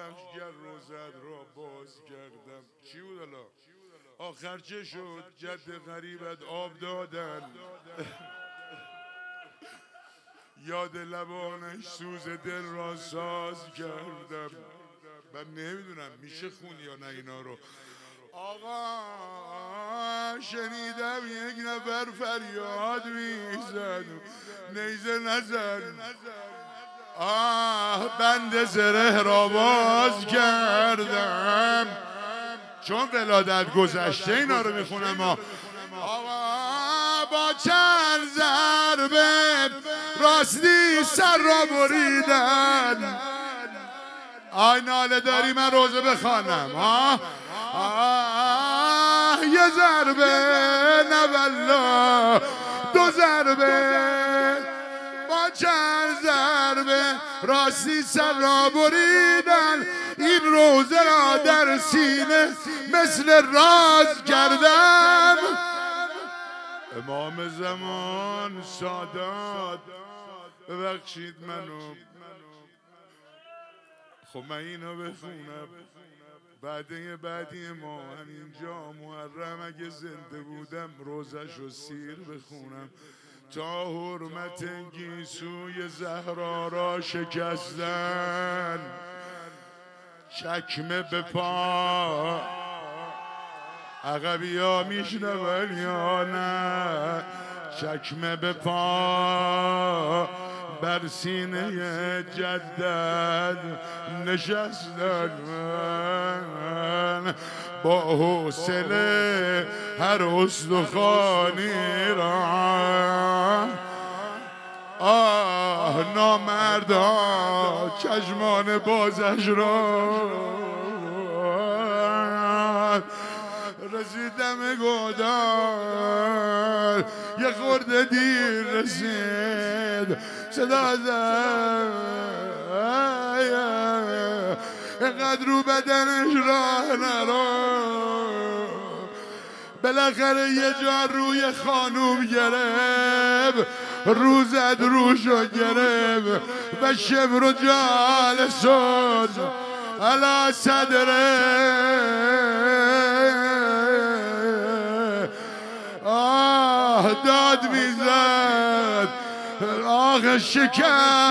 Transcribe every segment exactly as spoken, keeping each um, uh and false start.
بخش گر روزت را باز کردم. چی بود حالا؟ آخر چه شد؟ جد غریبت آب دادن یاد لبانش سوز دل را ساز کردم. من نمیدونم میشه خون یا نه اینا رو. آقا شنیدم یک نفر فریاد میزد نیزه نزن. آه بند زره را باز کردم. چون ولادت گذشته اینا رو میخونم ما. آقا با چند ضربه راستی سر را بریدن. آی ناله داری من روزه بخوانم. آه آه یه ضربه نه والله دو ضربه با چند ضربه راستی سر را بریدن. این روزه را در سینه مثل راز کردم. امام زمان سادات ببخشید منو. خب من اینو بخونم بعدی بعدی ما همینجا محرم اگه زنده بودم روزش رو سیر بخونم. تا حرمت گیسوی زهرا را شکستن چکمه به پا عقبی ها میشنون یا نه. چکمه به پا بر سینه جدد نشستن با حوصله هر استخوانی را. آه نامردا چشمان بازش را رسیدم گودال یه خورده دیر رسید صدا زد اینقدر رو بدنش راه نرو. بالاخره یه جا روی خانوم گرفت روزد روشو گرفت و شبر و جالسون علا صدره. آه داد میزد آخ شکست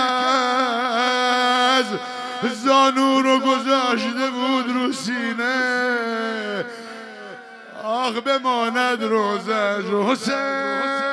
زانو رو گذاشته بود رو سینه. آخ بماند روزش حسین.